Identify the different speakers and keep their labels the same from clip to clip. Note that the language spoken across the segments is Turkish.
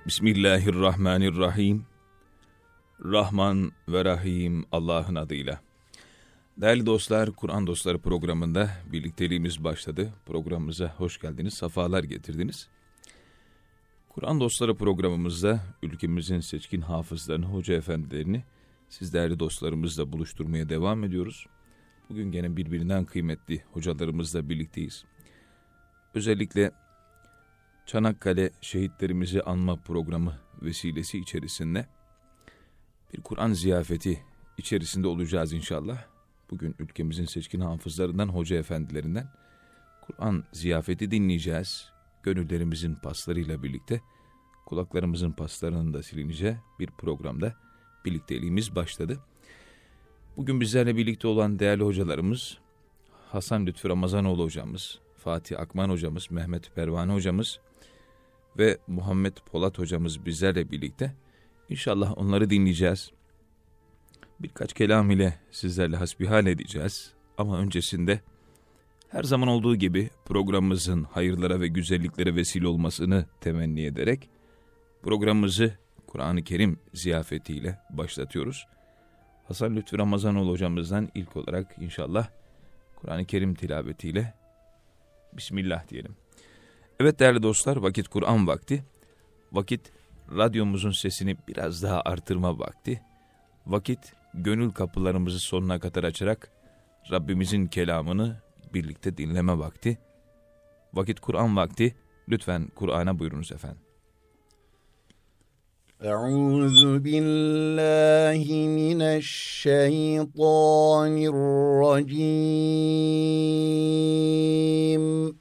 Speaker 1: Bismillahirrahmanirrahim. Rahman ve Rahim Allah'ın adıyla. Değerli dostlar, Kur'an Dostları programında birlikteliğimiz başladı. Programımıza hoş geldiniz, sefalar getirdiniz. Kur'an Dostları programımızda ülkemizin seçkin hafızlarını, hoca efendilerini siz değerli dostlarımızla buluşturmaya devam ediyoruz. Bugün gene birbirinden kıymetli hocalarımızla birlikteyiz. Özellikle Çanakkale şehitlerimizi anma programı vesilesi içerisinde bir Kur'an ziyafeti içerisinde olacağız inşallah. Bugün ülkemizin seçkin hafızlarından, hoca efendilerinden Kur'an ziyafeti dinleyeceğiz. Gönüllerimizin paslarıyla birlikte kulaklarımızın paslarının da silineceği bir programda birlikteliğimiz başladı. Bugün bizlerle birlikte olan değerli hocalarımız Hasan Lütfü Ramazanoğlu hocamız, Fatih Akman hocamız, Mehmet Pervane hocamız ve Muhammed Polat hocamız bizlerle birlikte. İnşallah onları dinleyeceğiz. Birkaç kelam ile sizlerle hasbihal edeceğiz. Ama öncesinde her zaman olduğu gibi programımızın hayırlara ve güzelliklere vesile olmasını temenni ederek programımızı Kur'an-ı Kerim ziyafetiyle başlatıyoruz. Hasan Lütfü Ramazanoğlu hocamızdan ilk olarak inşallah Kur'an-ı Kerim tilavetiyle Bismillah diyelim. Evet değerli dostlar, vakit Kur'an vakti, vakit radyomuzun sesini biraz daha artırma vakti, vakit gönül kapılarımızı sonuna kadar açarak Rabbimizin kelamını birlikte dinleme vakti, vakit Kur'an vakti. Lütfen Kur'an'a buyurunuz efendim.
Speaker 2: Euzu billahi mineşşeytanirracim.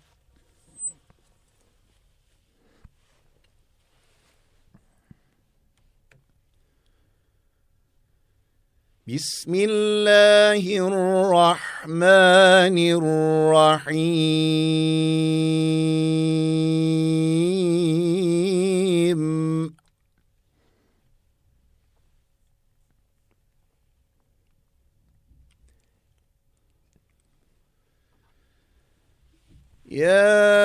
Speaker 2: Bismillahirrahmanirrahim. Ya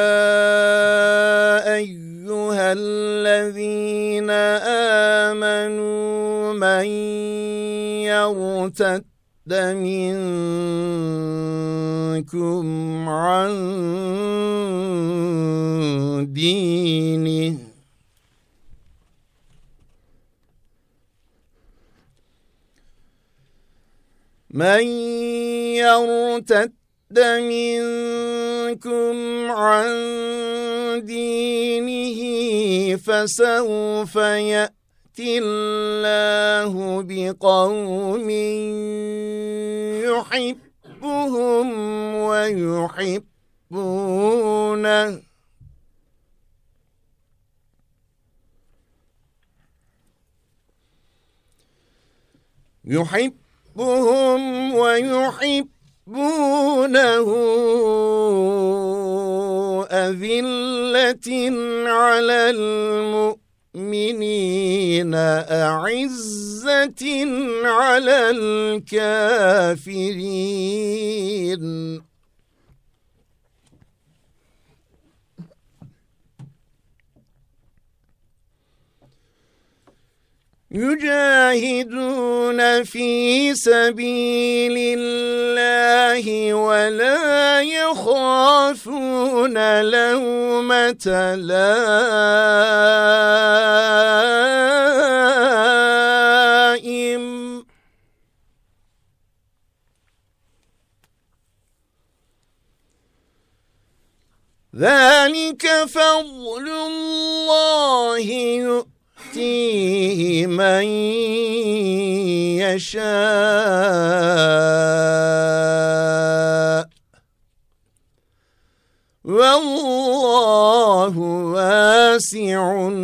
Speaker 2: eyyühellezîne âmenû men yertedde minkum an dînih men yertedde minkum an dînihi fesevfe اللّٰهُ بِقَوْمٍ يُحِبُّهُمْ وَيُحِبُّونَهُ أذلة على المؤمنين أعزة على الكافرين يجاهدون في سبيل الله ولا يخافون لومة لائم ذلك فضل الله يؤتيه من يشاء والله واسع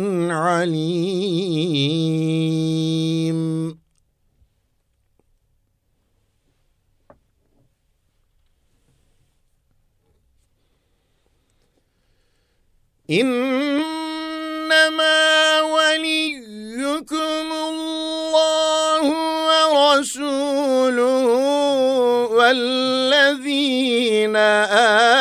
Speaker 2: عليم. إنما وليكم الله ورسوله والذين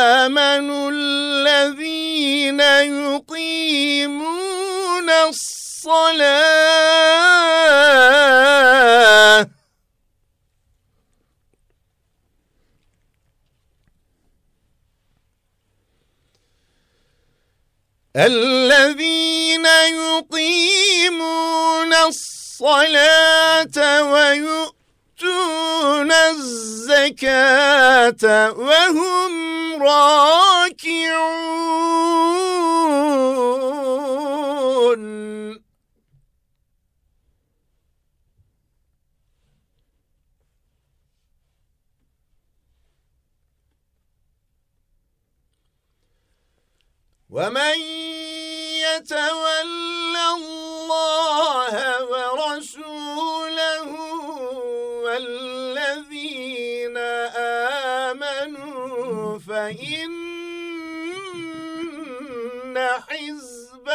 Speaker 2: آمنوا الذين يقيمون الصلاة الصلاة الذين يقيمون الصلاة ويؤتون الزكاة وهم راكعون ومن يتول الله ورسوله والذين آمنوا فإن حزب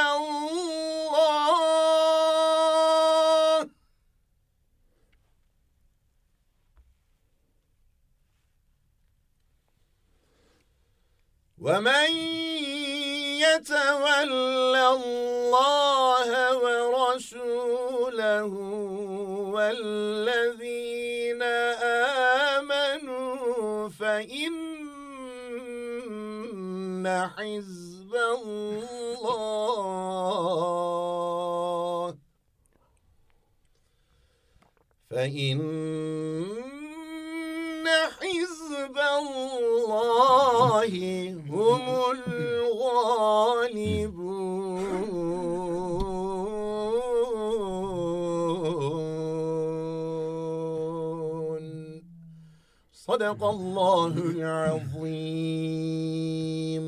Speaker 2: الله ومن يتول الله ورسوله والذين آمنوا فإن حزب الله حزب الله هم الغالبون صدق الله العظيم.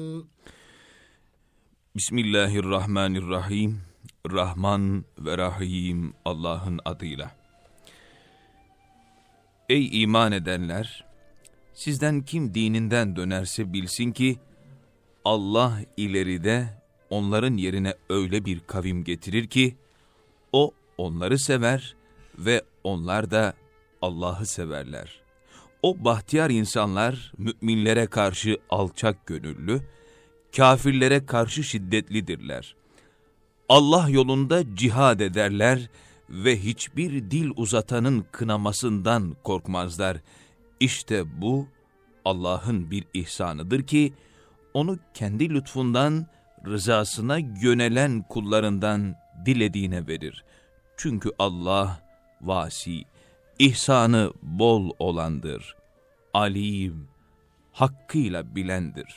Speaker 1: Bismillahirrahmanirrahim. Rahman ve Rahim Allah'ın adıyla. Ey iman edenler! Sizden kim dininden dönerse bilsin ki, Allah ileride onların yerine öyle bir kavim getirir ki, o onları sever ve onlar da Allah'ı severler. O bahtiyar insanlar müminlere karşı alçak gönüllü, kafirlere karşı şiddetlidirler. Allah yolunda cihad ederler ve hiçbir dil uzatanın kınamasından korkmazlar. İşte bu Allah'ın bir ihsanıdır ki, onu kendi lütfundan, rızasına yönelen kullarından dilediğine verir. Çünkü Allah vasi, ihsanı bol olandır, alim, hakkıyla bilendir.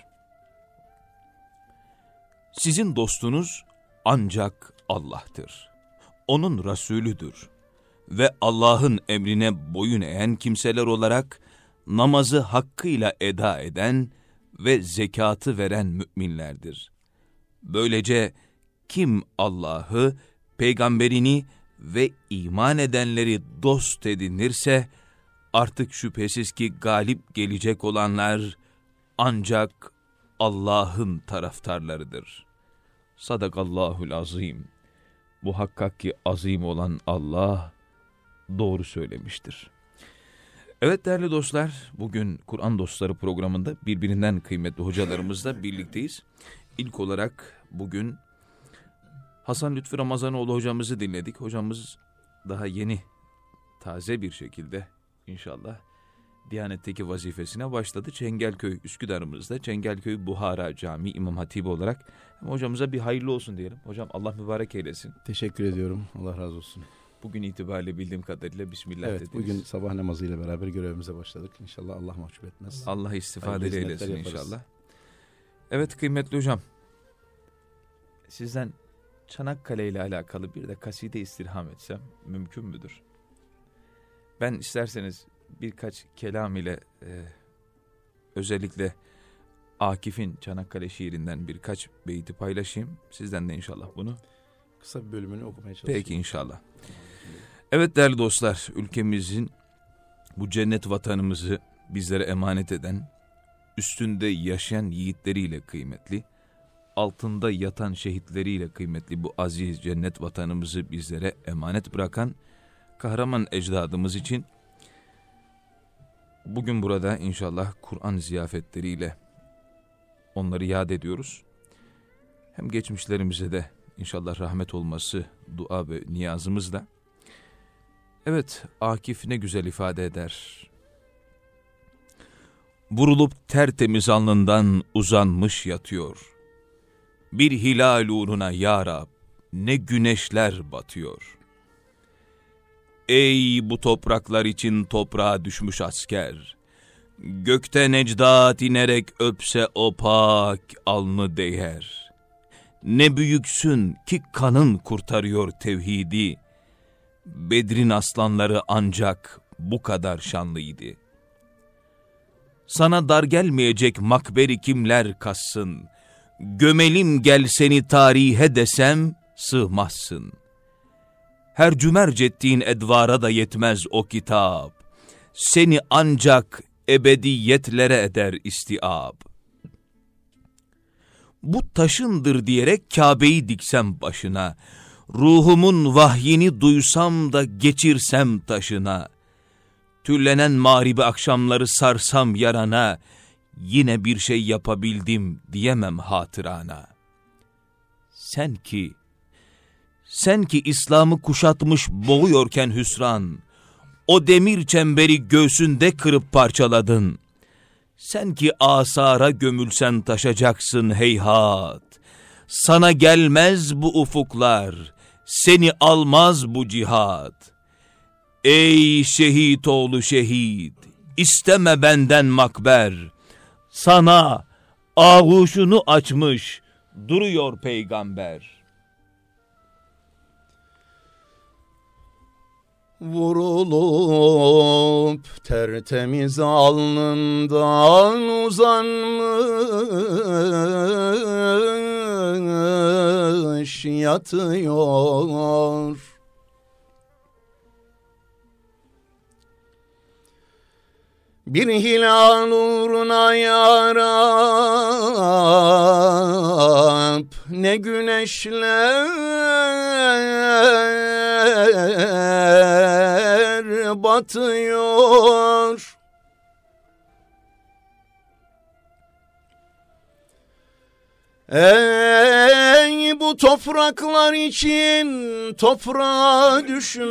Speaker 1: Sizin dostunuz ancak Allah'tır. Onun Resulüdür. Ve Allah'ın emrine boyun eğen kimseler olarak namazı hakkıyla eda eden ve zekatı veren müminlerdir. Böylece kim Allah'ı, peygamberini ve iman edenleri dost edinirse, artık şüphesiz ki galip gelecek olanlar ancak Allah'ın taraftarlarıdır. Sadakallahul azim. Muhakkak ki azim olan Allah doğru söylemiştir. Evet değerli dostlar, bugün Kur'an Dostları programında birbirinden kıymetli hocalarımızla birlikteyiz. İlk olarak bugün Hasan Lütfü Ramazanoğlu hocamızı dinledik. Hocamız daha yeni, taze bir şekilde inşallah Diyanet'teki vazifesine başladı. Çengelköy, Üsküdar'ımızda Çengelköy Buhara Camii İmam Hatibi olarak. Hocamıza bir hayırlı olsun diyelim. Hocam Allah mübarek eylesin.
Speaker 3: Teşekkür ediyorum. Allah razı olsun.
Speaker 1: Bugün itibariyle bildiğim kadarıyla Bismillah
Speaker 3: evet,
Speaker 1: dediniz.
Speaker 3: Bugün sabah namazıyla beraber görevimize başladık. İnşallah Allah mahcup etmez.
Speaker 1: Allah istifade eylesin
Speaker 3: yaparız
Speaker 1: inşallah. Evet kıymetli hocam. Sizden Çanakkale ile alakalı bir de kaside istirham etsem mümkün müdür? Ben isterseniz birkaç kelam ile özellikle Akif'in Çanakkale şiirinden birkaç beyti paylaşayım. Sizden de inşallah bunu
Speaker 3: kısa bir bölümünü okumaya çalışayım.
Speaker 1: Peki inşallah. Evet değerli dostlar, ülkemizin bu cennet vatanımızı bizlere emanet eden, üstünde yaşayan yiğitleriyle kıymetli, altında yatan şehitleriyle kıymetli bu aziz cennet vatanımızı bizlere emanet bırakan kahraman ecdadımız için bugün burada inşallah Kur'an ziyafetleriyle onları yad ediyoruz. Hem geçmişlerimize de İnşallah rahmet olması dua ve niyazımızla. Evet, Akif ne güzel ifade eder. Vurulup tertemiz alnından uzanmış yatıyor. Bir hilal uğruna ya Rab, ne güneşler batıyor. Ey bu topraklar için toprağa düşmüş asker, gökte necdat inerek öpse o pak alnı değer. Ne büyüksün ki kanın kurtarıyor tevhidi, Bedrin aslanları ancak bu kadar şanlıydı. Sana dar gelmeyecek makberi kimler kassın, gömelim gel seni tarihe desem sığmazsın. Her cümerc ettiğin edvara da yetmez o kitap, seni ancak ebediyetlere eder istiab. Bu taşındır diyerek Kabe'yi diksem başına, ruhumun vahyini duysam da geçirsem taşına, tüllenen mağribi akşamları sarsam yarana, yine bir şey yapabildim diyemem hatırana. Sen ki İslam'ı kuşatmış boğuyorken hüsran, o demir çemberi göğsünde kırıp parçaladın. Sen ki asara gömülsen taşacaksın heyhat, sana gelmez bu ufuklar, seni almaz bu cihat. Ey şehit oğlu şehit, isteme benden makber, sana ağuşunu açmış duruyor peygamber.
Speaker 2: Vurulup tertemiz alnından uzanmış yatıyor. Bir hilal uğruna ya Rab, ne güneşler batıyor. Ey bu topraklar için toprağa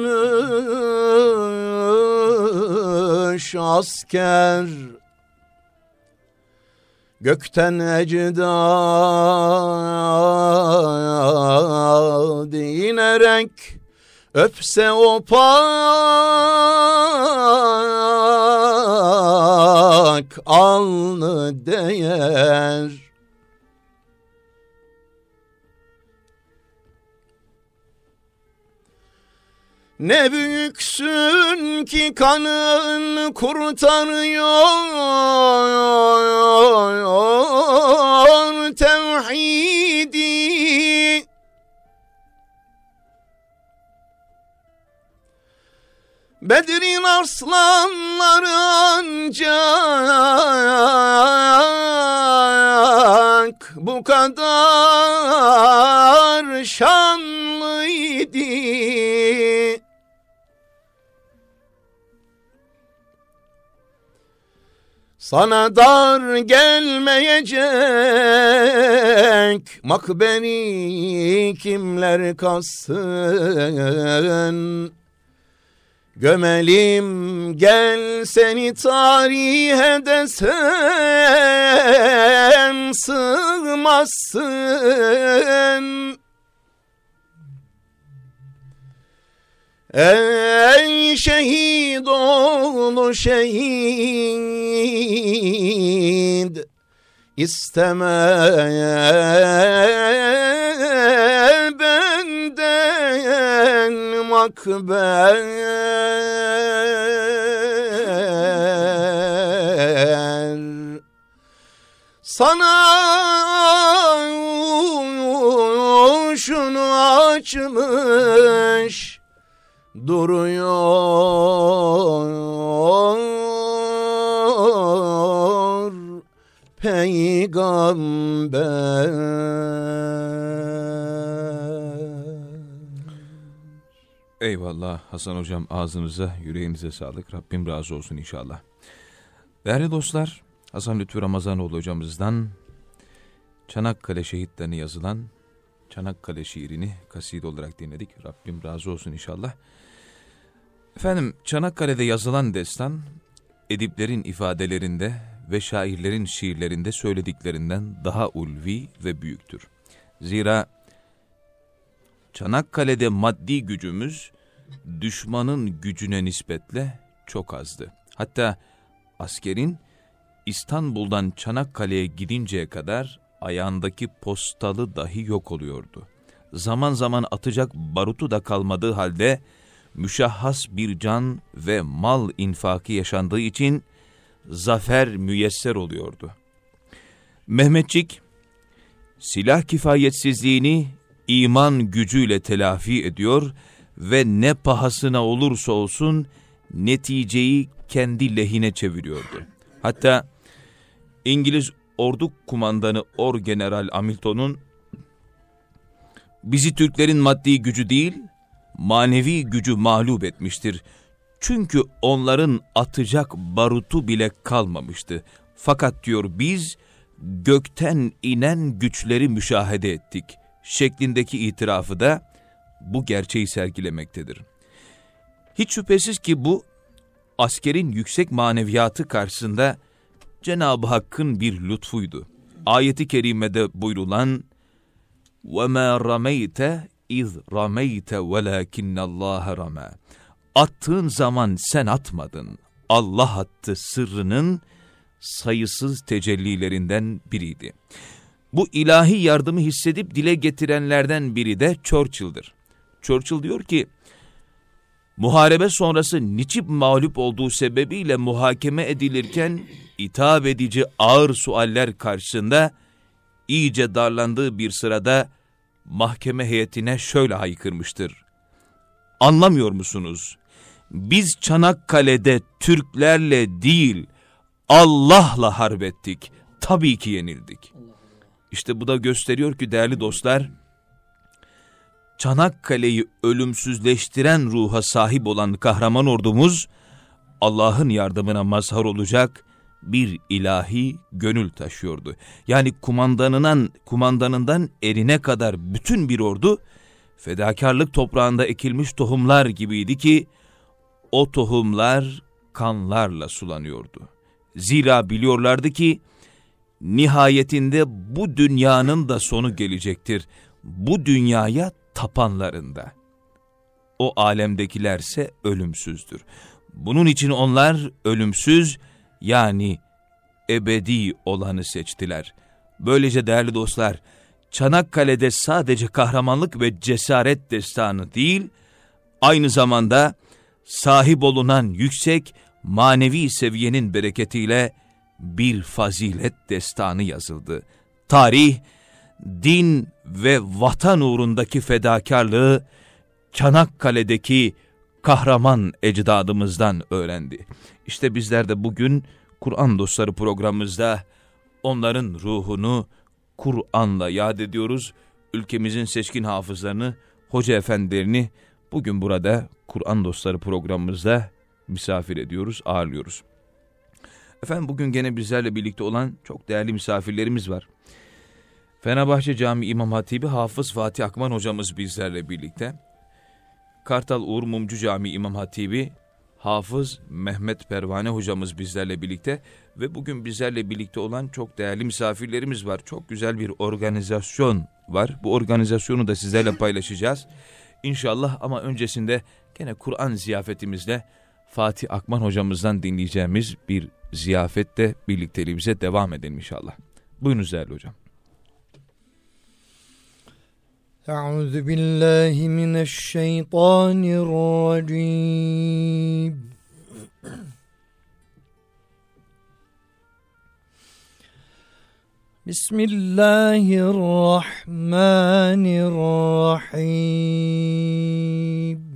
Speaker 2: düşmüş asker, gökten ecdad inerek öpse o pak alnı değer. Ne büyüksün ki kanın kurtarıyor tevhidi. Bedrin arslanları ancak bu kadar şanlıydı. Sana dar gelmeyecek makberi kimler kassın, gömelim gel seni tarihe desem sığmazsın. Ey şehit oğlu şehit, isteme benden makber. Sana şunu açmış duruyor peygamber.
Speaker 1: Eyvallah Hasan hocam, ağzınıza yüreğinize sağlık. Rabbim razı olsun inşallah. Değerli dostlar, Hasan Lütfü Ramazanoğlu hocamızdan Çanakkale şehitlerine yazılan Çanakkale şiirini kaside olarak dinledik. Rabbim razı olsun inşallah. Efendim, Çanakkale'de yazılan destan, ediplerin ifadelerinde ve şairlerin şiirlerinde söylediklerinden daha ulvi ve büyüktür. Zira Çanakkale'de maddi gücümüz düşmanın gücüne nispetle çok azdı. Hatta askerin İstanbul'dan Çanakkale'ye gidinceye kadar ayağındaki postalı dahi yok oluyordu. Zaman zaman atacak barutu da kalmadığı halde müşahhas bir can ve mal infakı yaşandığı için zafer müyesser oluyordu. Mehmetçik, silah kifayetsizliğini iman gücüyle telafi ediyor ve ne pahasına olursa olsun neticeyi kendi lehine çeviriyordu. Hatta İngiliz ordu kumandanı Orgeneral Hamilton'un "Bizi Türklerin maddi gücü değil, manevi gücü mağlup etmiştir. Çünkü onların atacak barutu bile kalmamıştı. Fakat diyor biz gökten inen güçleri müşahede ettik" şeklindeki itirafı da bu gerçeği sergilemektedir. Hiç şüphesiz ki bu askerin yüksek maneviyatı karşısında Cenab-ı Hakk'ın bir lütfuydu. Ayet-i kerimede buyrulan وَمَا رَمَيْتَ اِذْ رَمَيْتَ وَلَاكِنَّ اللّٰهَ رَمَى Attığın zaman sen atmadın, Allah attı sırrının sayısız tecellilerinden biriydi. Bu ilahi yardımı hissedip dile getirenlerden biri de Churchill'dir. Churchill diyor ki, muharebe sonrası niçin mağlup olduğu sebebiyle muhakeme edilirken hitap edici ağır sualler karşısında iyice darlandığı bir sırada mahkeme heyetine şöyle haykırmıştır: "Anlamıyor musunuz? Biz Çanakkale'de Türklerle değil Allah'la harp ettik. Tabii ki yenildik." İşte bu da gösteriyor ki değerli dostlar, Çanakkale'yi ölümsüzleştiren ruha sahip olan kahraman ordumuz Allah'ın yardımına mazhar olacak bir ilahi gönül taşıyordu. Yani kumandanından erine kadar bütün bir ordu fedakarlık toprağında ekilmiş tohumlar gibiydi ki o tohumlar kanlarla sulanıyordu. Zira biliyorlardı ki nihayetinde bu dünyanın da sonu gelecektir. Bu dünyaya tapanlarında. O alemdekilerse ölümsüzdür. Bunun için onlar ölümsüz, yani ebedi olanı seçtiler. Böylece değerli dostlar, Çanakkale'de sadece kahramanlık ve cesaret destanı değil, aynı zamanda sahip olunan yüksek manevi seviyenin bereketiyle bir fazilet destanı yazıldı. Tarih, din ve vatan uğrundaki fedakarlığı Çanakkale'deki kahraman ecdadımızdan öğrendi. İşte bizler de bugün Kur'an Dostları programımızda onların ruhunu Kur'an'la yad ediyoruz. Ülkemizin seçkin hafızlarını, hoca efendilerini bugün burada Kur'an Dostları programımızda misafir ediyoruz, ağırlıyoruz. Efendim, bugün gene bizlerle birlikte olan çok değerli misafirlerimiz var. Fenerbahçe Camii İmam Hatibi Hafız Fatih Akman hocamız bizlerle birlikte. Kartal Uğur Mumcu Camii İmam Hatibi Hafız Mehmet Pervane hocamız bizlerle birlikte ve bugün bizlerle birlikte olan çok değerli misafirlerimiz var. Çok güzel bir organizasyon var. Bu organizasyonu da sizlerle paylaşacağız İnşallah, ama öncesinde gene Kur'an ziyafetimizle Fatih Akman hocamızdan dinleyeceğimiz bir ziyafette birlikteliğimize devam edelim inşallah. Buyurunuz değerli hocam.
Speaker 2: Euzu billahi mineşşeytanirracim. Bismillahirrahmanirrahim.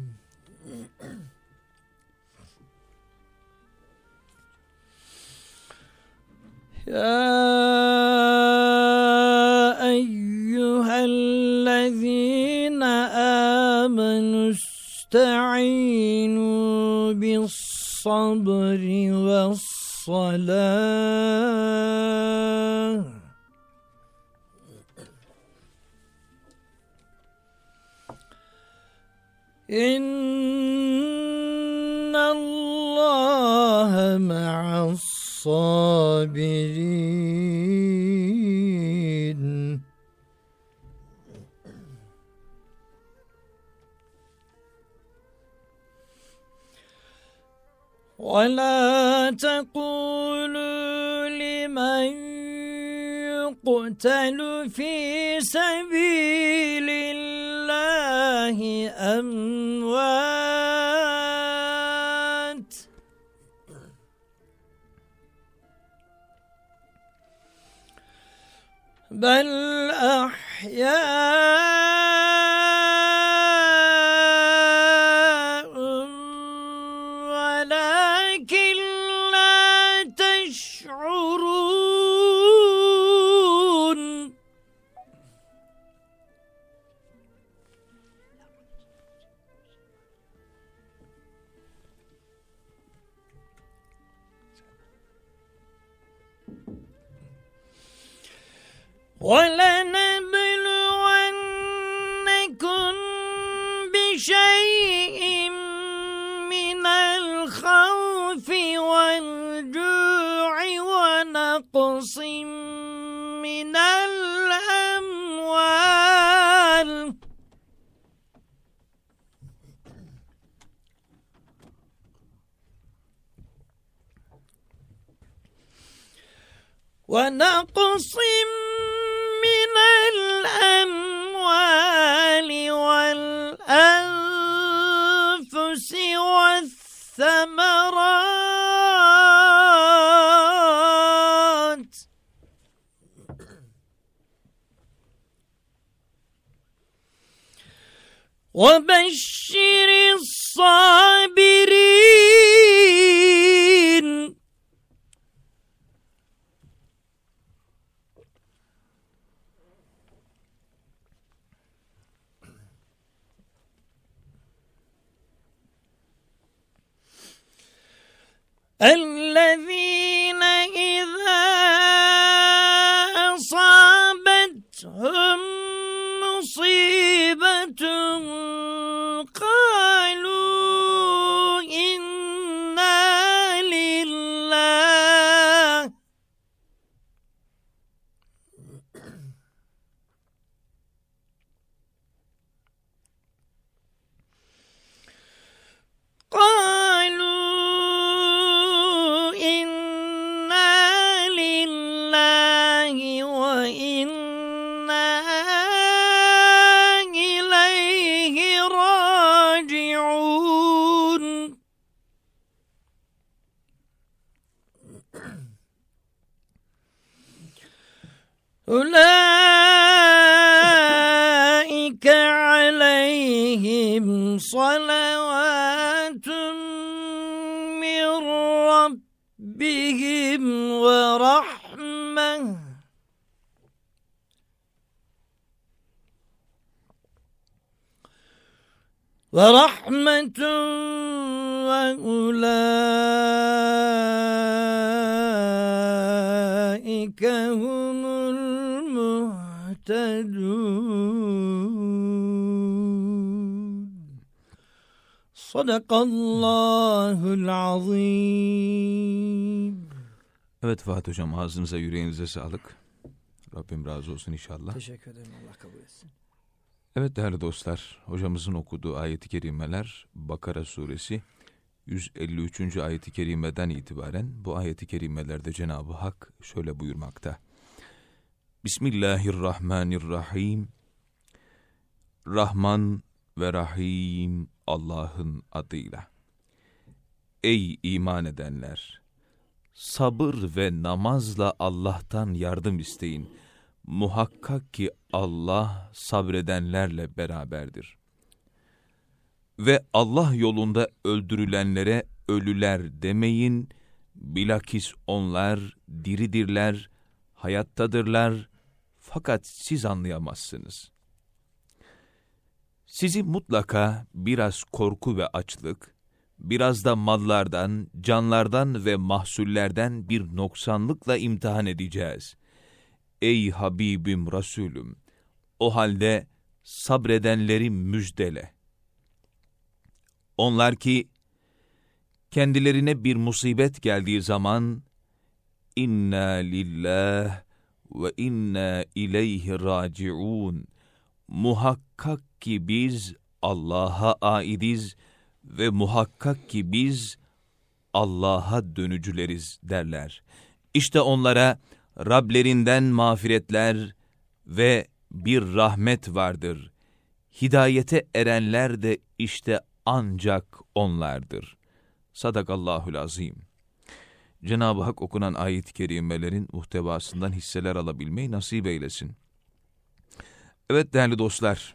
Speaker 2: Ya eyyühellezine amenu ista'inu bis sabri ve salah. إن الله مع الصابرين ولا تقولوا لمن يقتل في سبيل الله أموات بل أحياء ولكن لا تشعرون ولنبلونكم بشيء من الخوف والجوع ونقص من الأموال والأنفس والثمرات وبشر الصابرين الذين إذا أصابتهم مصيبة قالوا إنا لله وإنا إليه راجعون أولئك عليهم صلوات من ربهم ورحمة وأولئك هم المهتدون صدق الله العظيم.
Speaker 1: Evet Fuat Hocam, ağzınıza yüreğinize sağlık. Rabbim razı olsun inşallah.
Speaker 2: Teşekkür ederim, Allah kabul etsin.
Speaker 1: Evet değerli dostlar, hocamızın okuduğu ayet-i kerimeler Bakara suresi 153. ayet-i kerimeden itibaren bu ayet-i kerimelerde Cenab-ı Hak şöyle buyurmakta. Bismillahirrahmanirrahim. Rahman ve Rahim Allah'ın adıyla. Ey iman edenler! Sabır ve namazla Allah'tan yardım isteyin. Muhakkak ki Allah sabredenlerle beraberdir. Ve Allah yolunda öldürülenlere ölüler demeyin. Bilakis onlar diridirler, hayattadırlar. Fakat siz anlayamazsınız. Sizi mutlaka biraz korku ve açlık, biraz da mallardan, canlardan ve mahsullerden bir noksanlıkla imtihan edeceğiz. Ey Habibim Resulüm, o halde sabredenleri müjdele. Onlar ki kendilerine bir musibet geldiği zaman inna lillah ve inna ileyhi raciun. Muhakkak ki biz Allah'a aidiz ve muhakkak ki biz Allah'a dönücüleriz derler. İşte onlara Rablerinden mağfiretler ve bir rahmet vardır. Hidayete erenler de işte ancak onlardır. Sadakallahul azim. Cenab-ı Hak okunan ayet-i kerimelerin muhtevasından hisseler alabilmeyi nasip eylesin. Evet değerli dostlar,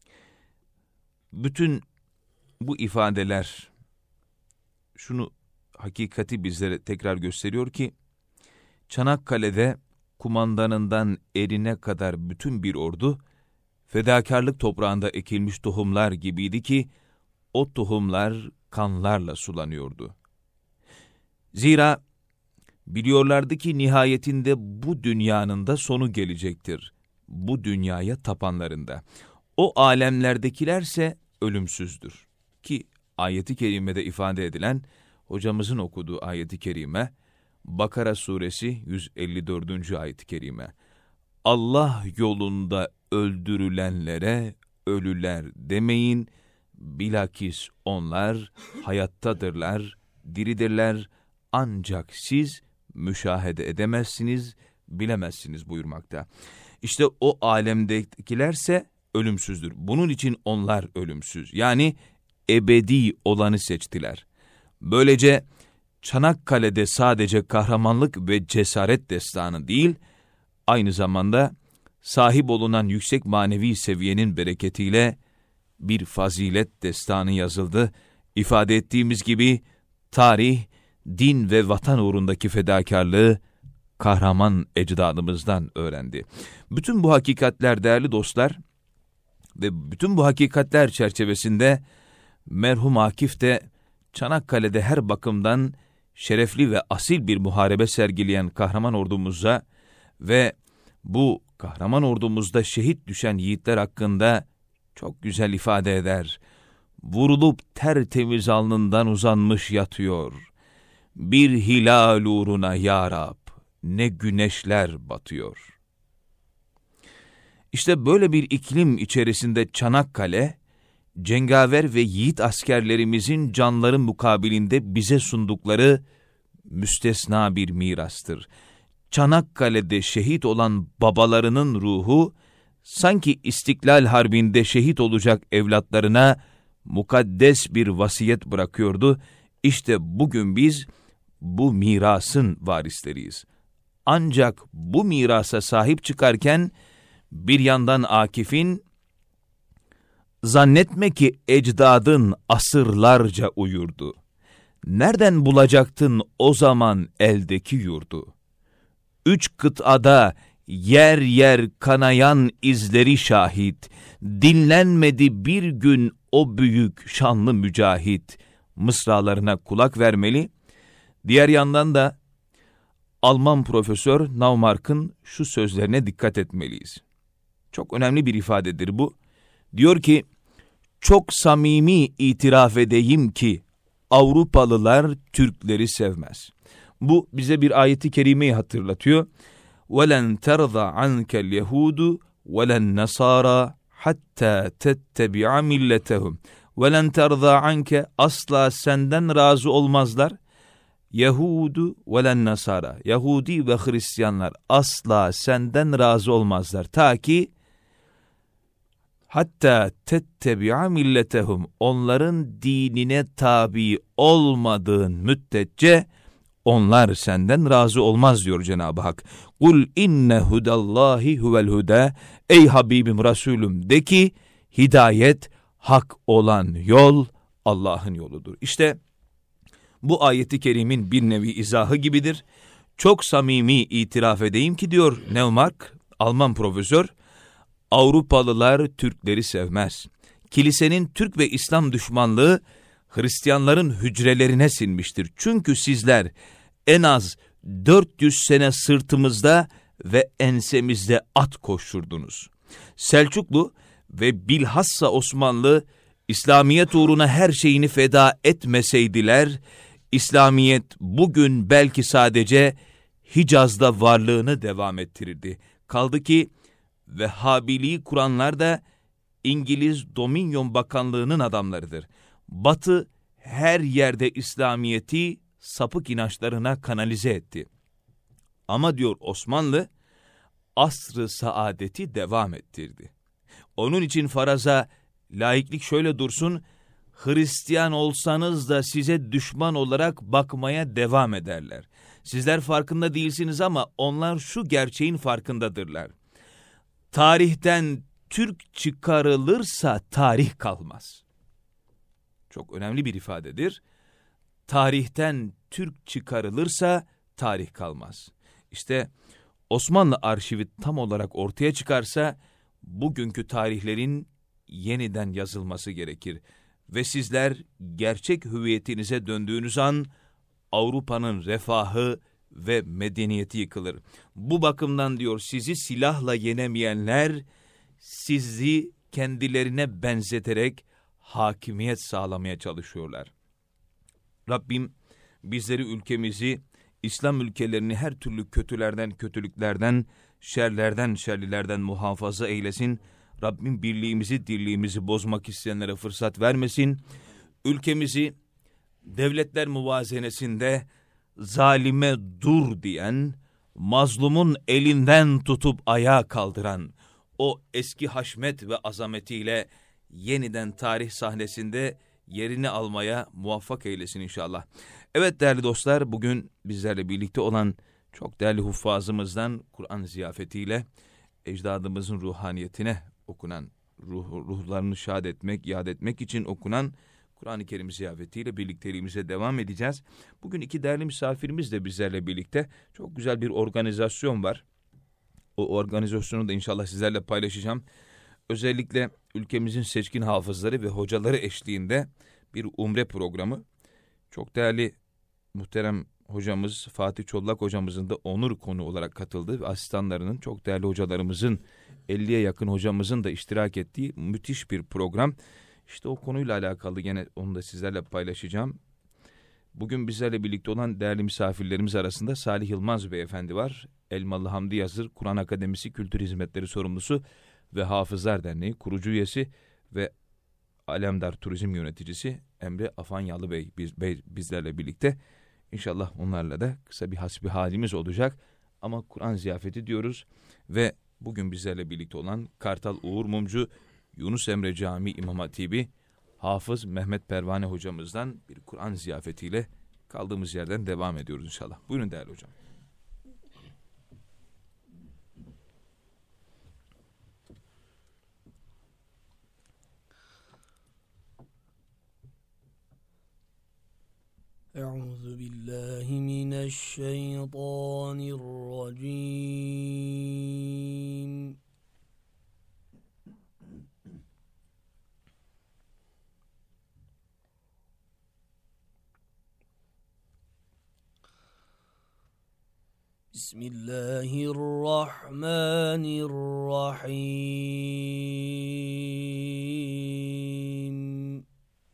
Speaker 1: bütün bu ifadeler şunu hakikati bizlere tekrar gösteriyor ki, Çanakkale'de kumandanından erine kadar bütün bir ordu, fedakarlık toprağında ekilmiş tohumlar gibiydi ki, o tohumlar kanlarla sulanıyordu. Zira biliyorlardı ki nihayetinde bu dünyanın da sonu gelecektir. Bu dünyaya tapanlarında. O alemlerdekilerse ölümsüzdür. Ki ayeti kerimede ifade edilen, hocamızın okuduğu ayeti kerime, Bakara suresi 154. ayet-i kerime. Allah yolunda öldürülenlere ölüler demeyin, bilakis onlar hayattadırlar, diridirler, ancak siz müşahede edemezsiniz, bilemezsiniz buyurmakta. İşte o alemdekilerse ölümsüzdür. Bunun için onlar ölümsüz. Yani ebedi olanı seçtiler. Böylece Çanakkale'de sadece kahramanlık ve cesaret destanı değil, aynı zamanda sahip olunan yüksek manevi seviyenin bereketiyle bir fazilet destanı yazıldı. İfade ettiğimiz gibi tarih, din ve vatan uğrundaki fedakarlığı kahraman ecdadımızdan öğrendi. Bütün bu hakikatler değerli dostlar ve bütün bu hakikatler çerçevesinde merhum Akif de Çanakkale'de her bakımdan şerefli ve asil bir muharebe sergileyen kahraman ordumuza ve bu kahraman ordumuzda şehit düşen yiğitler hakkında çok güzel ifade eder. Vurulup tertemiz alnından uzanmış yatıyor. Bir hilal uğruna ya Rab, ne güneşler batıyor. İşte böyle bir iklim içerisinde Çanakkale, cengaver ve yiğit askerlerimizin canları mukabilinde bize sundukları müstesna bir mirastır. Çanakkale'de şehit olan babalarının ruhu, sanki İstiklal Harbi'nde şehit olacak evlatlarına mukaddes bir vasiyet bırakıyordu. İşte bugün biz bu mirasın varisleriyiz. Ancak bu mirasa sahip çıkarken bir yandan Akif'in, zannetme ki ecdadın asırlarca uyurdu. Nereden bulacaktın o zaman eldeki yurdu? 3 kıtada yer yer kanayan izleri şahit, dinlenmedi bir gün o büyük şanlı mücahit mısralarına kulak vermeli. Diğer yandan da Alman profesör Neumark'ın şu sözlerine dikkat etmeliyiz. Çok önemli bir ifadedir bu. Diyor ki, çok samimi itiraf edeyim ki Avrupalılar Türkleri sevmez. Bu bize bir ayeti kerimeyi hatırlatıyor. وَلَنْ تَرْضَ عَنْكَ الْيَهُودُ وَلَنْ نَصَارَى حَتَّى تَتَّبِعَ مِلَّتَهُمْ. وَلَنْ تَرْضَ عَنْكَ, asla senden razı olmazlar. Yahudu velen Nasara, Yahudi ve Hristiyanlar asla senden razı olmazlar. Ta ki hatta tettebi'a milletehum, onların dinine tabi olmadığın müddetçe onlar senden razı olmaz diyor Cenab-ı Hak. Kul inne hudallahi huvel huda, ey Habibim Resulüm de ki hidayet, hak olan yol Allah'ın yoludur. İşte bu ayeti kerimin bir nevi izahı gibidir. Çok samimi itiraf edeyim ki diyor Neumark, Alman profesör, Avrupalılar Türkleri sevmez. Kilisenin Türk ve İslam düşmanlığı Hristiyanların hücrelerine sinmiştir. Çünkü sizler en az 400 sene sırtımızda ve ensemizde at koşturdunuz. Selçuklu ve bilhassa Osmanlı İslamiyet uğruna her şeyini feda etmeseydiler, İslamiyet bugün belki sadece Hicaz'da varlığını devam ettirirdi. Kaldı ki Vehhabiliği kuranlar da İngiliz Dominion Bakanlığı'nın adamlarıdır. Batı her yerde İslamiyet'i sapık inançlarına kanalize etti. Ama diyor Osmanlı, asr-ı saadeti devam ettirdi. Onun için faraza laiklik şöyle dursun, Hristiyan olsanız da size düşman olarak bakmaya devam ederler. Sizler farkında değilsiniz ama onlar şu gerçeğin farkındadırlar. Tarihten Türk çıkarılırsa tarih kalmaz. Çok önemli bir ifadedir. Tarihten Türk çıkarılırsa tarih kalmaz. İşte Osmanlı arşivi tam olarak ortaya çıkarsa bugünkü tarihlerin yeniden yazılması gerekir. Ve sizler gerçek hüviyetinize döndüğünüz an Avrupa'nın refahı ve medeniyeti yıkılır. Bu bakımdan diyor sizi silahla yenemeyenler sizi kendilerine benzeterek hakimiyet sağlamaya çalışıyorlar. Rabbim bizleri, ülkemizi, İslam ülkelerini her türlü kötülerden, kötülüklerden, şerlerden, şerlilerden muhafaza eylesin. Rabbim birliğimizi, dirliğimizi bozmak isteyenlere fırsat vermesin. Ülkemizi devletler muvazenesinde zalime dur diyen, mazlumun elinden tutup ayağa kaldıran o eski haşmet ve azametiyle yeniden tarih sahnesinde yerini almaya muvaffak eylesin inşallah. Evet değerli dostlar, bugün bizlerle birlikte olan çok değerli huffazımızdan Kur'an ziyafetiyle ecdadımızın ruhaniyetine okunan, ruhlarını şad etmek, yad etmek için okunan Kur'an-ı Kerim ziyafetiyle birlikteliğimize devam edeceğiz. Bugün iki değerli misafirimiz de bizlerle birlikte. Çok güzel bir organizasyon var. O organizasyonu da inşallah sizlerle paylaşacağım. Özellikle ülkemizin seçkin hafızları ve hocaları eşliğinde bir umre programı. Çok değerli muhterem hocamız Fatih Çollak hocamızın da onur konu olarak katıldığı ve asistanlarının, çok değerli hocalarımızın, 50'ye yakın hocamızın da iştirak ettiği müthiş bir program. İşte o konuyla alakalı gene onu da sizlerle paylaşacağım. Bugün bizlerle birlikte olan değerli misafirlerimiz arasında Salih Yılmaz Beyefendi var. Elmalı Hamdi Yazır Kur'an Akademisi Kültür Hizmetleri Sorumlusu ve Hafızlar Derneği kurucu üyesi ve Alemdar Turizm Yöneticisi Emre Afanyalı Bey bizlerle birlikte. İnşallah onlarla da kısa bir hasbihalimiz olacak. Ama Kur'an ziyafeti diyoruz ve bugün bizlerle birlikte olan Kartal Uğur Mumcu Yunus Emre Camii İmam Hatibi Hafız Mehmet Pervane hocamızdan bir Kur'an ziyafetiyle kaldığımız yerden devam ediyoruz inşallah. Buyurun değerli hocam.
Speaker 2: Euzu billahi mineşşeytanirracim. Bismillahirrahmanirrahim.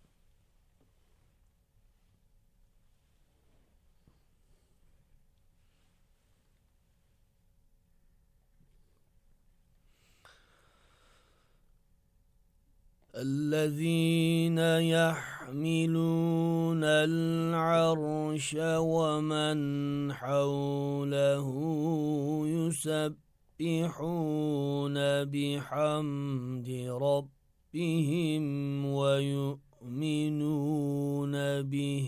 Speaker 2: الذين يحملون العرش ومن حوله يسبحون بحمد ربهم ويؤمنون به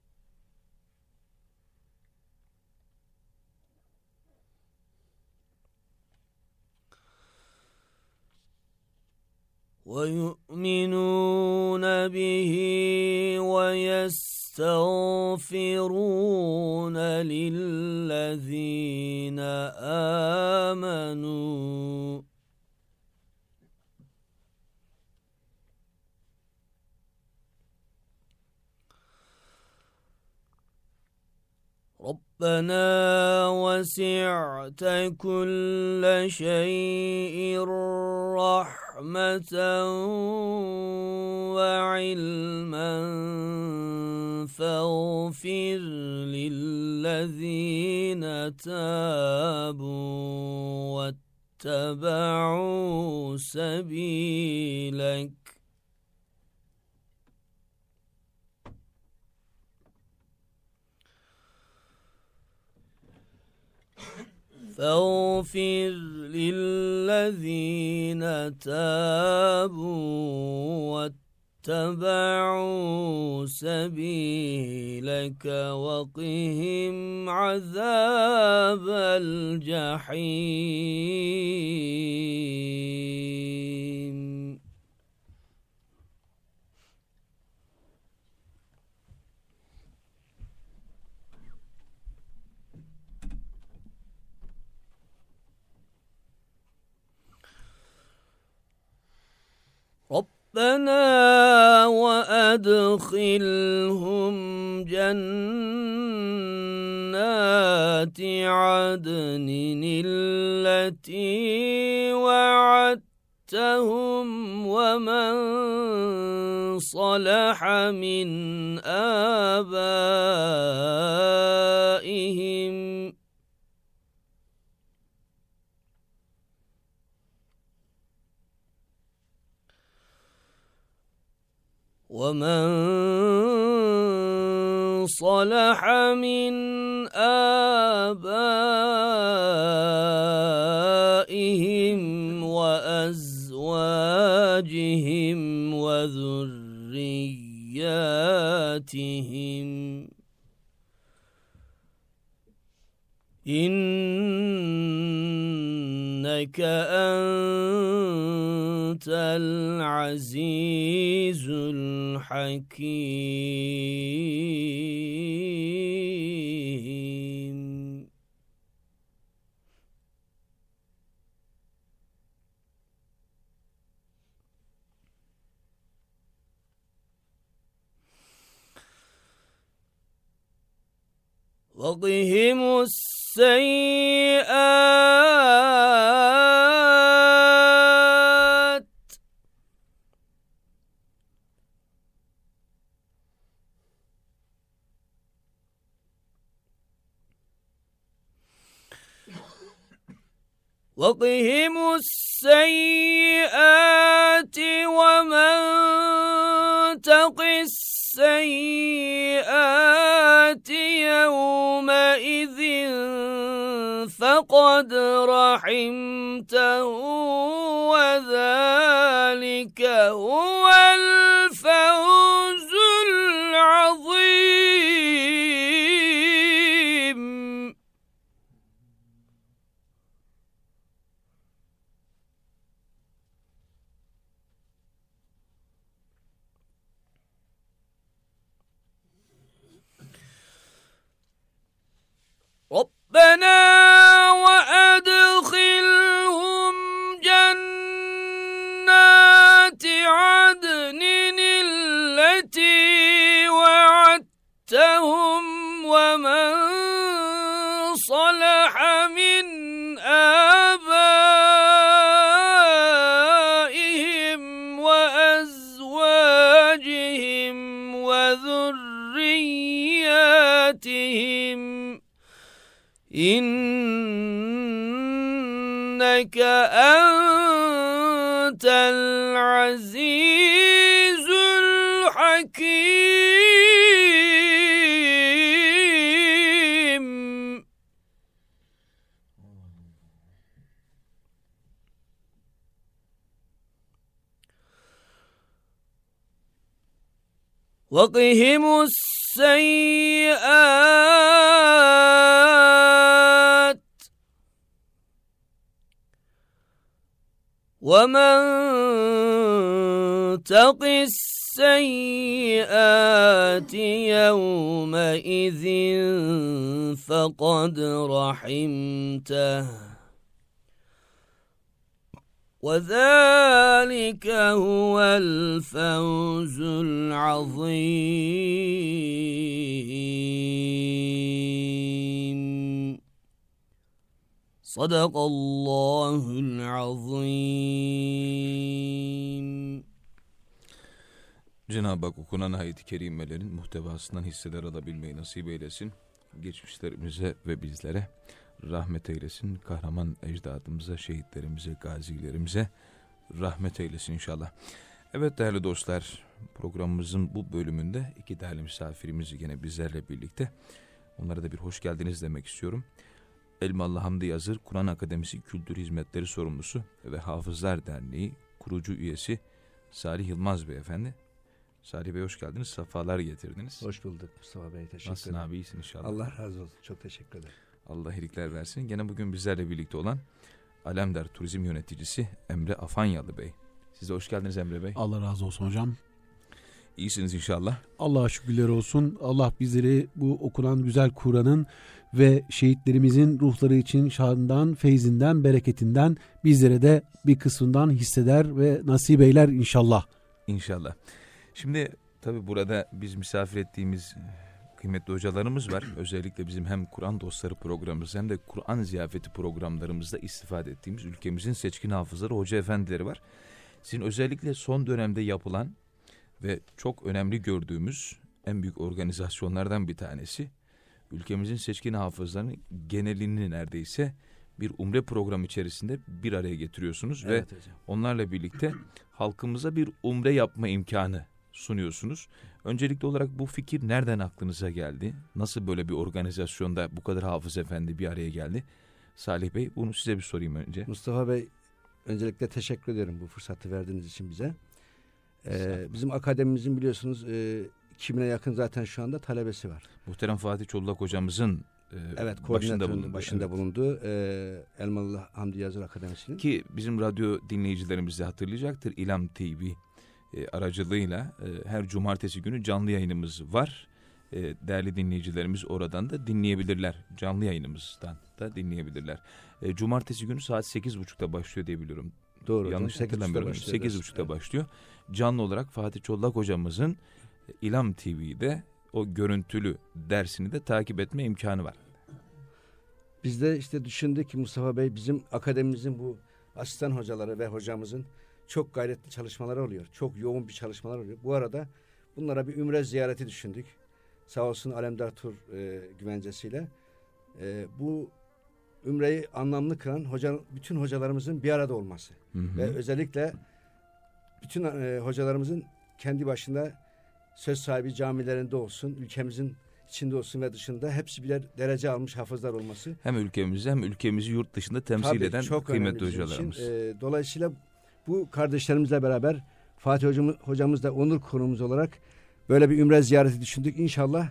Speaker 2: ويستغفرون للذين آمنوا ربنا وسعت كل شيء رحمة وعلما فاغفر للذين تابوا واتبعوا سبيلك فاغفر للذين تابوا واتبعوا سبيلك وقهم عذاب الجحيم ربنا وأدخلهم جنات عدن التي وعدتهم ومن صلح من آبائهم وأزواجهم وذرياتهم إنك أنت العزيز الحكيم وقهم السيئات وقهم السيئات ومن تق السيئات يومئذ فقد رحمته وذلك هو الفوز العظيم ربنا وأدخلهم جنات عدن التي وعدتهم ومن صلح من آبائهم وأزواجهم وذرياتهم إنك أنت العزيز الحكيم وقهم السيئات ومن تق السيئات يومئذ فقد رحمته وَذَٰلِكَ هُوَ الْفَوْزُ الْعَظِيمُ. Sadakallahul azim.
Speaker 1: Cenab-ı Hak okunan ayet-i kerimelerin muhtevasından hisseler alabilmeyi nasip eylesin. Geçmişlerimize ve bizlere rahmet eylesin. Kahraman ecdadımıza, şehitlerimize, gazilerimize rahmet eylesin inşallah. Evet değerli dostlar, programımızın bu bölümünde iki değerli misafirimiz yine bizlerle birlikte. Onlara da bir hoş geldiniz demek istiyorum. Elmalı Hamdi Yazır, Kur'an Akademisi Kültür Hizmetleri Sorumlusu ve Hafızlar Derneği kurucu üyesi Salih Yılmaz Beyefendi. Salih Bey hoş geldiniz, sefalar getirdiniz.
Speaker 3: Hoş bulduk Mustafa Bey, teşekkür
Speaker 1: Nasılsın
Speaker 3: ederim.
Speaker 1: abi, iyisin inşallah.
Speaker 3: Allah razı olsun, çok teşekkür ederim.
Speaker 1: Allah iyilikler versin. Gene bugün bizlerle birlikte olan Alemdar Turizm Yöneticisi Emre Afanyalı Bey. Siz de hoş geldiniz Emre Bey.
Speaker 4: Allah razı olsun hocam.
Speaker 1: İyisiniz inşallah.
Speaker 4: Allah'a şükürler olsun. Allah bizleri bu okunan güzel Kur'an'ın ve şehitlerimizin ruhları için şanından, feyzinden, bereketinden bizlere de bir kısmından hisseder ve nasip eyler inşallah.
Speaker 1: İnşallah. Şimdi tabii burada biz misafir ettiğimiz kıymetli hocalarımız var. Özellikle bizim hem Kur'an Dostları programımız hem de Kur'an Ziyafeti programlarımızda istifade ettiğimiz ülkemizin seçkin hafızları, hoca efendileri var. Sizin özellikle son dönemde yapılan ve çok önemli gördüğümüz en büyük organizasyonlardan bir tanesi, ülkemizin seçkin hafızlarının genelini neredeyse bir umre programı içerisinde bir araya getiriyorsunuz. Evet, ve hocam, onlarla birlikte halkımıza bir umre yapma imkanı sunuyorsunuz. Öncelikli olarak bu fikir nereden aklınıza geldi? Nasıl böyle bir organizasyonda bu kadar hafız efendi bir araya geldi? Salih Bey, bunu size bir sorayım önce.
Speaker 3: Mustafa Bey, öncelikle teşekkür ederim bu fırsatı verdiğiniz için bize. Bizim akademimizin biliyorsunuz 2000'e yakın zaten şu anda talebesi var.
Speaker 1: Muhterem Fatih Çollak hocamızın
Speaker 3: başında bulundu. Elmalı Hamdi Yazır Akademisi'nin.
Speaker 1: Ki bizim radyo dinleyicilerimiz de hatırlayacaktır. İlam TV aracılığıyla her cumartesi günü canlı yayınımız var. Değerli dinleyicilerimiz oradan da dinleyebilirler. Canlı yayınımızdan da dinleyebilirler. Cumartesi günü saat 8.30'da başlıyor diye biliyorum.
Speaker 3: Doğru.
Speaker 1: Yanlış hatırlamıyorum. 8.30'da başlıyor. Canlı olarak Fatih Çollak hocamızın İlam TV'de o görüntülü dersini de takip etme imkanı var.
Speaker 3: Biz de işte düşündük ki Mustafa Bey, bizim akademimizin bu asistan hocaları ve hocamızın çok gayretli çalışmaları oluyor. Çok yoğun bir çalışmalar oluyor. Bu arada bunlara bir ümre ziyareti düşündük. Sağ olsun Alemdar Tur güvencesiyle. Bu ümreyi anlamlı kılan bütün hocalarımızın bir arada olması. Ve özellikle bütün hocalarımızın kendi başında söz sahibi camilerinde olsun, ülkemizin içinde olsun ve dışında hepsi birer derece almış hafızlar olması.
Speaker 1: Hem ülkemizi hem ülkemizi yurt dışında temsil eden kıymetli hocalarımız.
Speaker 3: Dolayısıyla bu kardeşlerimizle beraber Fatih hocamız da onur konumuz olarak böyle bir ümre ziyareti düşündük. İnşallah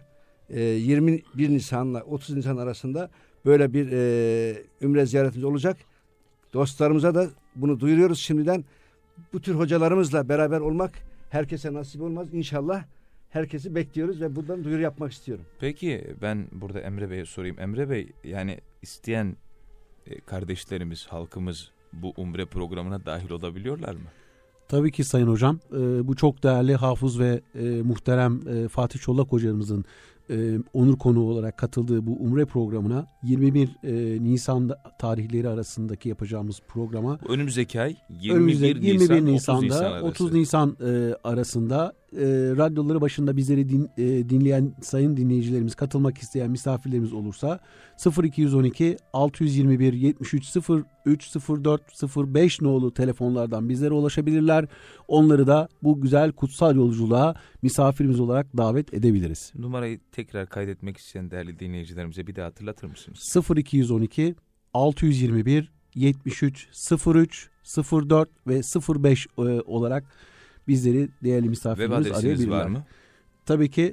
Speaker 3: 21 Nisan'la 30 Nisan arasında böyle bir ümre ziyaretimiz olacak. Dostlarımıza da bunu duyuruyoruz şimdiden. Bu tür hocalarımızla beraber olmak herkese nasip olmaz. İnşallah herkesi bekliyoruz ve buradan duyuru yapmak istiyorum.
Speaker 1: Peki ben burada Emre Bey'e sorayım. Emre Bey, yani isteyen kardeşlerimiz, halkımız bu umre programına dahil olabiliyorlar mı?
Speaker 4: Tabii ki Sayın Hocam. Bu çok değerli hafız ve muhterem Fatih Çollak hocamızın onur konuğu olarak katıldığı bu umre programına 21 Nisan tarihleri arasındaki yapacağımız programa
Speaker 1: önümüzdeki ay 21
Speaker 4: Nisan'da 30 Nisan arasında radyoları başında bizleri dinleyen sayın dinleyicilerimiz, katılmak isteyen misafirlerimiz olursa 0212 621 73 03 04 05 nolu telefonlardan bizlere ulaşabilirler. Onları da bu güzel kutsal yolculuğa misafirimiz olarak davet edebiliriz.
Speaker 1: Numarayı tekrar kaydetmek isteyen değerli dinleyicilerimize bir daha hatırlatır mısınız?
Speaker 4: 0212 621 73 03 04 ve 05 olarak bizleri değerli misafirlerimiz arayabilirler.
Speaker 1: Web adresiniz var mı?
Speaker 4: Tabii ki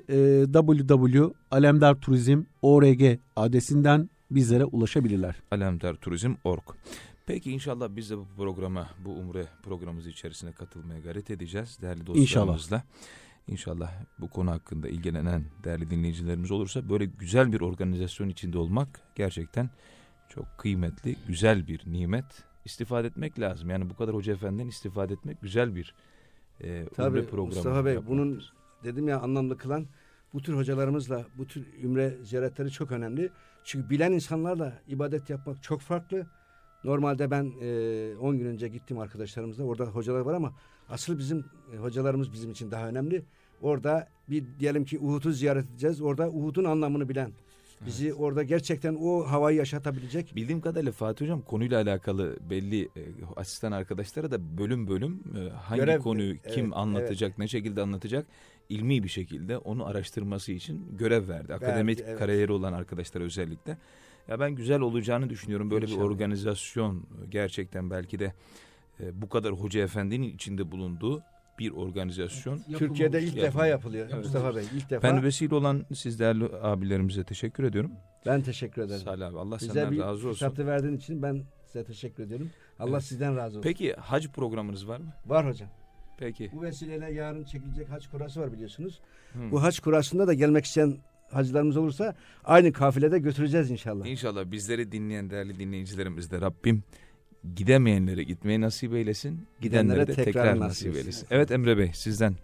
Speaker 4: www.alemdarturizm.org adresinden bizlere ulaşabilirler.
Speaker 1: Alemdarturizm.org. Peki inşallah biz de bu programa, bu umre programımız içerisine katılmaya gayret edeceğiz değerli dostlarımızla. İnşallah bu konu hakkında ilgilenen değerli dinleyicilerimiz olursa böyle güzel bir organizasyon içinde olmak gerçekten çok kıymetli, güzel bir nimet. istifade etmek lazım. Yani bu kadar hoca efendiden istifade etmek güzel bir
Speaker 3: Tabii
Speaker 1: ümre programı.
Speaker 3: Mustafa Bey,
Speaker 1: yapmaktır.
Speaker 3: bunun dedim ya anlamlı kılan bu tür hocalarımızla bu tür ümre ziyaretleri çok önemli. Çünkü bilen insanlarla ibadet yapmak çok farklı. Normalde ben 10 gün önce gittim arkadaşlarımızla. Orada hocalar var ama asıl bizim hocalarımız bizim için daha önemli. Orada bir diyelim ki Uhud'u ziyaret edeceğiz. Orada Uhud'un anlamını bilen, bizi orada gerçekten o havayı yaşatabilecek.
Speaker 1: Bildiğim kadarıyla Fatih Hocam konuyla alakalı belli asistan arkadaşlara da bölüm bölüm hangi
Speaker 3: Görev,
Speaker 1: konuyu kim
Speaker 3: evet,
Speaker 1: anlatacak, ne şekilde anlatacak, ilmi bir şekilde onu araştırması için görev verdi. Akademik
Speaker 3: evet.
Speaker 1: kariyeri olan arkadaşlara özellikle. Ya ben güzel olacağını düşünüyorum. Böyle
Speaker 3: İnşallah.
Speaker 1: bir organizasyon gerçekten belki de bu kadar hoca efendinin içinde bulunduğu bir organizasyon.
Speaker 3: Türkiye'de ilk
Speaker 1: Yapılmış.
Speaker 3: defa yapılıyor
Speaker 1: Evet.
Speaker 3: Mustafa Bey. İlk defa.
Speaker 1: Ben vesile olan siz değerli abilerimize teşekkür ediyorum.
Speaker 3: Ben teşekkür ederim.
Speaker 1: Salih abi Allah
Speaker 3: Bize
Speaker 1: senden
Speaker 3: bir
Speaker 1: razı olsun.
Speaker 3: fırsatı verdiğin için ben size teşekkür ediyorum. Allah
Speaker 1: Evet.
Speaker 3: sizden razı olsun.
Speaker 1: Peki hac programınız var mı?
Speaker 3: Var hocam.
Speaker 1: Peki.
Speaker 3: Bu vesileyle yarın çekilecek hac kurası var biliyorsunuz.
Speaker 1: Hı.
Speaker 3: Bu hac kurasında da gelmek isteyen hacılarımız olursa aynı kafilede götüreceğiz inşallah.
Speaker 1: İnşallah bizleri dinleyen değerli dinleyicilerimiz de Rabbim gidemeyenlere gitmeyi nasip eylesin. Gidenlere de tekrar nasip eylesin. Evet Emre Bey sizden.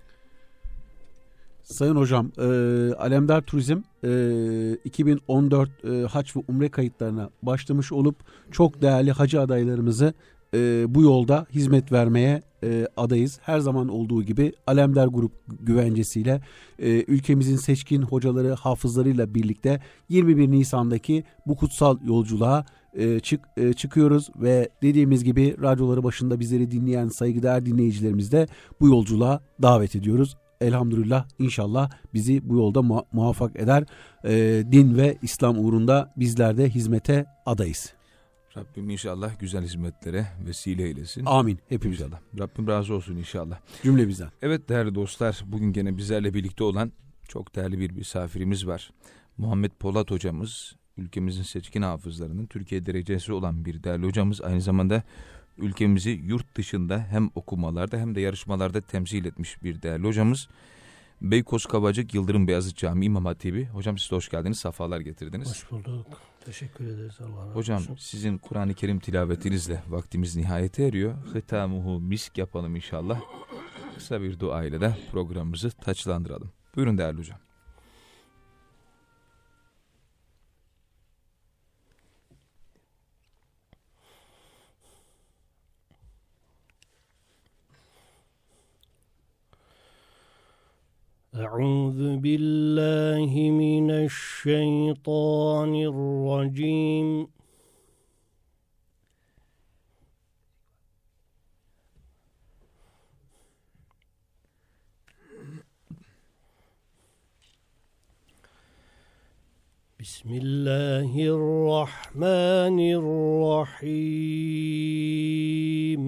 Speaker 4: Sayın hocam, Alemdar Turizm 2014 hac ve umre kayıtlarına başlamış olup çok değerli hacı adaylarımızı bu yolda hizmet vermeye adayız. Her zaman olduğu gibi Alemdar Grup güvencesiyle ülkemizin seçkin hocaları, hafızlarıyla birlikte 21 Nisan'daki bu kutsal yolculuğa çıkıyoruz ve dediğimiz gibi radyoları başında bizleri dinleyen saygıdeğer dinleyicilerimiz de bu yolculuğa davet ediyoruz. Elhamdülillah inşallah bizi bu yolda muvaffak eder. Din ve İslam uğrunda bizler de hizmete adayız.
Speaker 1: Rabbim inşallah güzel hizmetlere vesile eylesin.
Speaker 4: Amin. Hepimize.
Speaker 1: İnşallah. Rabbim razı olsun inşallah.
Speaker 4: Cümlemizden.
Speaker 1: Evet değerli dostlar, bugün gene bizlerle birlikte olan çok değerli bir misafirimiz var. Muhammed Polat hocamız, ülkemizin seçkin hafızlarının Türkiye derecesi olan bir değerli hocamız. Aynı zamanda ülkemizi yurt dışında hem okumalarda hem de yarışmalarda temsil etmiş bir değerli hocamız. Beykoz Kavacık Yıldırım Beyazıt Camii İmam Hatibi. Hocam siz de hoş geldiniz, safalar getirdiniz.
Speaker 2: Hoş bulduk. Teşekkür ederiz. Allah razı olsun.
Speaker 1: Hocam sizin Kur'an-ı Kerim tilavetinizle vaktimiz nihayete eriyor. Hitamuhu misk yapalım inşallah. Kısa bir dua ile de programımızı taçlandıralım. Buyurun değerli hocam.
Speaker 2: أعوذ بالله من الشيطان الرجيم بسم الله الرحمن الرحيم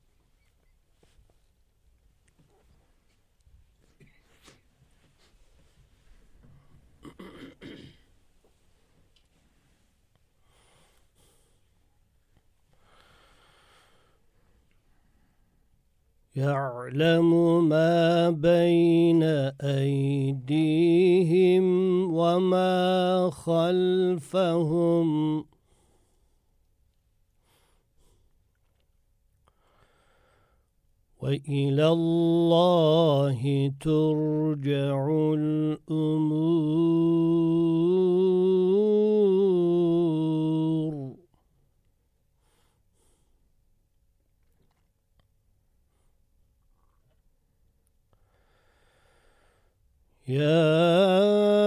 Speaker 2: يعلم ما بين أيديهم وما خلفهم وإلى الله ترجع الأمور يا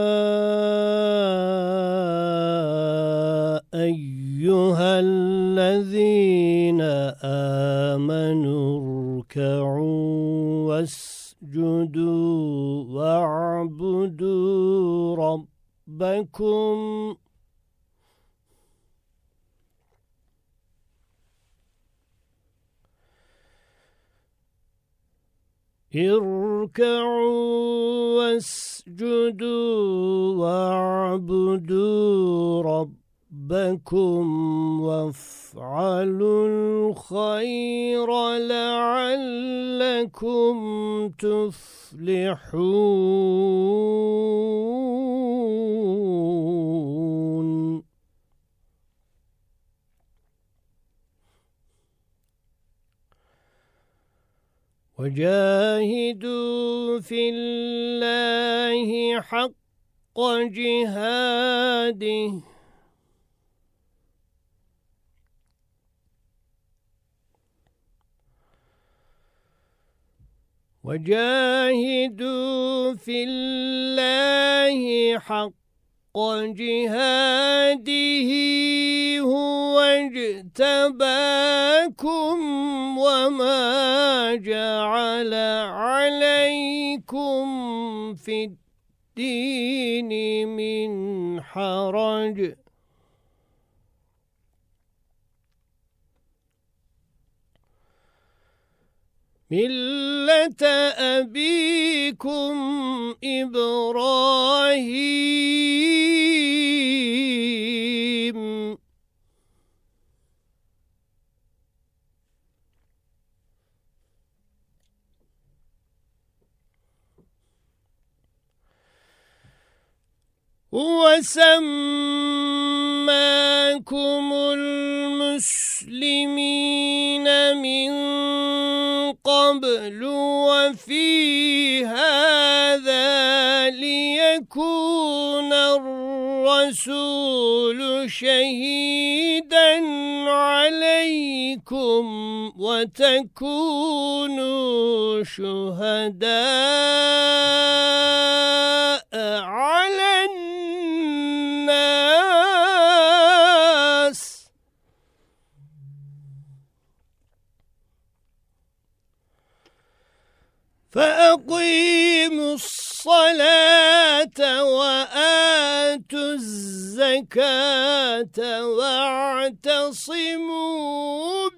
Speaker 2: أيها الذين آمنوا اركعوا واسجدوا واعبدوا ربكم اركعوا واسجدوا واعبدوا ربكم وافعلوا الخير لعلكم تفلحون وجاهدوا في الله حق جهاده وجاهدوا في الله حق جهاده هو اجتباكم وما جعل عليكم في الدين من حرج ملة أبيكم إبراهيم وسماكم المسلمين من قبل وفي هذا ليكون الرسول شهيدا عليكم وتكونوا شهداء على الناس فأقيموا الصلاة وآتوا الزكاة واعتصموا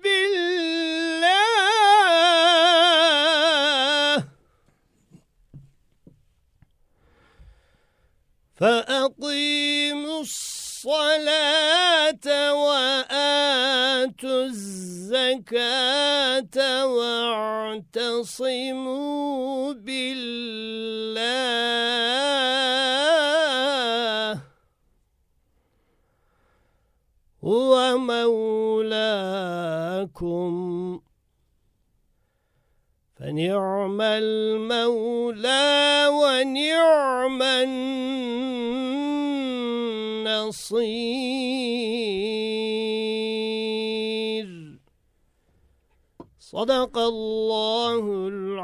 Speaker 2: بالله فأقيموا الصلاة وآتوا الزكاة واعتصموا بالله هو مولاكم فنعم المولى ونعم النصير صدق الله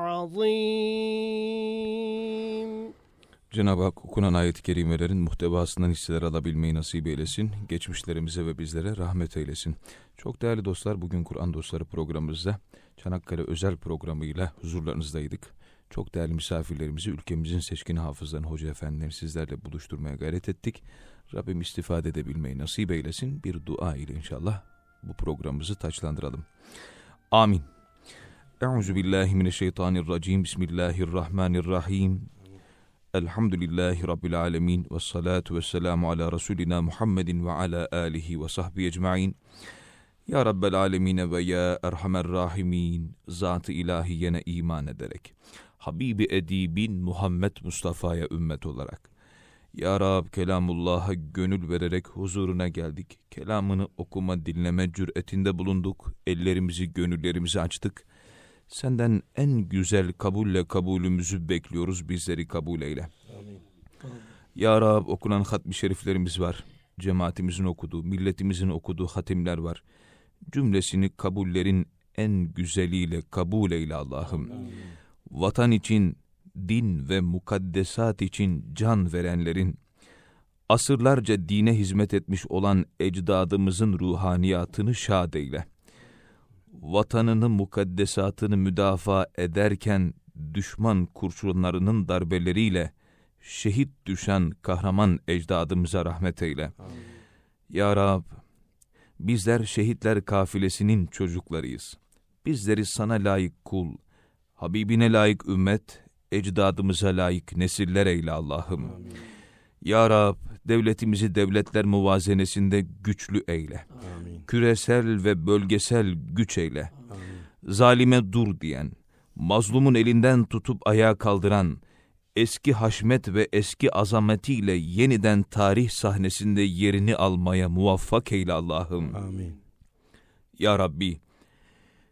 Speaker 2: العظيم.
Speaker 1: Cenab-ı Hak okunan ayet-i kerimelerin muhtevasından hisseler alabilmeyi nasip eylesin. Geçmişlerimize ve bizlere rahmet eylesin. Çok değerli dostlar, bugün Kur'an Dostları programımızda Çanakkale özel programıyla huzurlarınızdaydık. Çok değerli misafirlerimizi ülkemizin seçkin hafızlarını, hoca efendilerini sizlerle buluşturmaya gayret ettik. Rabbim istifade edebilmeyi nasip eylesin. Bir dua ile inşallah bu programımızı taçlandıralım. Amin. Euzubillahimineşşeytanirracim. Bismillahirrahmanirrahim. Elhamdülillahi Rabbil alemin. Vessalatu vesselamu ala Resulina Muhammedin ve ala alihi ve sahbihi ecma'in. Ya Rabbel alemine ve ya erhamer rahimin. Zat-ı ilahiyene iman ederek, Habibi edibin Muhammed Mustafa'ya ümmet olarak, Ya Rab, kelamullah'a gönül vererek huzuruna geldik. Kelamını okuma, dinleme cüretinde bulunduk. Ellerimizi, gönüllerimizi açtık. Senden en güzel kabulle kabulümüzü bekliyoruz. Bizleri kabul eyle. Amin. Ya Rab, okunan hatmi şeriflerimiz var. Cemaatimizin okuduğu, milletimizin okuduğu hatimler var. Cümlesini kabullerin en güzeliyle kabul eyle Allah'ım. Vatan için, din ve mukaddesat için can verenlerin, asırlarca dine hizmet etmiş olan ecdadımızın ruhaniyatını şad eyle. Vatanını, mukaddesatını müdafaa ederken düşman kurşunlarının darbeleriyle şehit düşen kahraman ecdadımıza rahmet eyle. Amin. Ya Rab, bizler şehitler kafilesinin çocuklarıyız. Bizleri sana layık kul, Habibine layık ümmet, ecdadımıza layık nesiller eyle Allah'ım. Amin. Ya Rab, devletimizi devletler muvazenesinde güçlü eyle. Amin. Küresel ve bölgesel güç eyle. Amin. Zalime dur diyen, mazlumun elinden tutup ayağa kaldıran, eski haşmet ve eski azametiyle yeniden tarih sahnesinde yerini almaya muvaffak eyle Allah'ım. Amin. Ya Rabbi,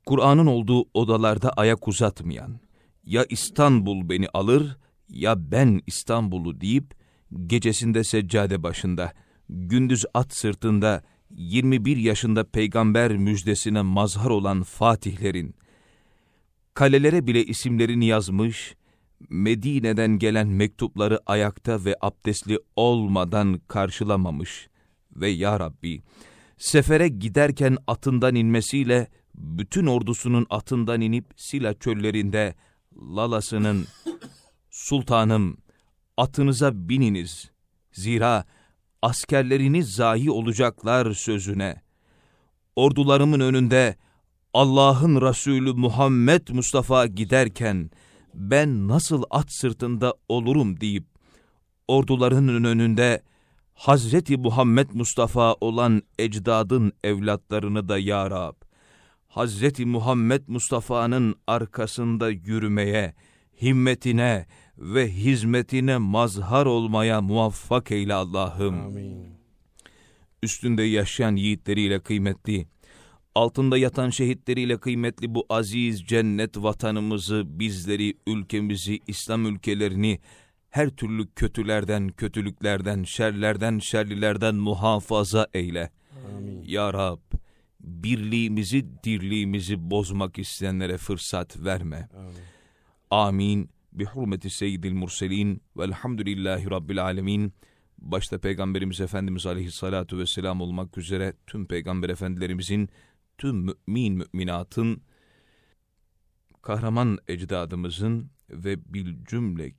Speaker 1: Kur'an'ın olduğu odalarda ayak uzatmayan, ya İstanbul beni alır ya ben İstanbul'u deyip gecesinde seccade başında, gündüz at sırtında 21 yaşında peygamber müjdesine mazhar olan fatihlerin, kalelere bile isimlerini yazmış, Medine'den gelen mektupları ayakta ve abdestli olmadan karşılamamış ve ya Rabbi, sefere giderken atından inmesiyle bütün ordusunun atından inip Sila çöllerinde lalasının sultanım atınıza bininiz, zira askerleriniz zayi olacaklar sözüne, ordularımın önünde Allah'ın Resulü Muhammed Mustafa giderken ben nasıl at sırtında olurum deyip ordularının önünde Hazreti Muhammed Mustafa olan ecdadın evlatlarını da ya Rab, Hazreti Muhammed Mustafa'nın arkasında yürümeye, himmetine ve hizmetine mazhar olmaya muvaffak eyle Allah'ım.
Speaker 3: Amin.
Speaker 1: Üstünde yaşayan yiğitleriyle kıymetli, altında yatan şehitleriyle kıymetli bu aziz cennet vatanımızı, bizleri, ülkemizi, İslam ülkelerini her türlü kötülerden, kötülüklerden, şerlerden, şerlilerden muhafaza eyle.
Speaker 3: Amin.
Speaker 1: Ya Rab, birliğimizi, dirliğimizi bozmak isteyenlere fırsat verme.
Speaker 3: Amin.
Speaker 1: Amin. Bi hurmeti seyyidil murselin velhamdülillahi rabbil alemin. Başta Peygamberimiz Efendimiz Aleyhissalatu vesselam olmak üzere tüm Peygamber Efendilerimizin, tüm müminatın, kahraman ecdadımızın ve bilcümle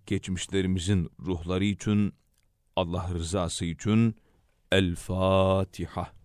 Speaker 1: geçmişlerimizin ruhları için, Allah rızası için El Fatiha.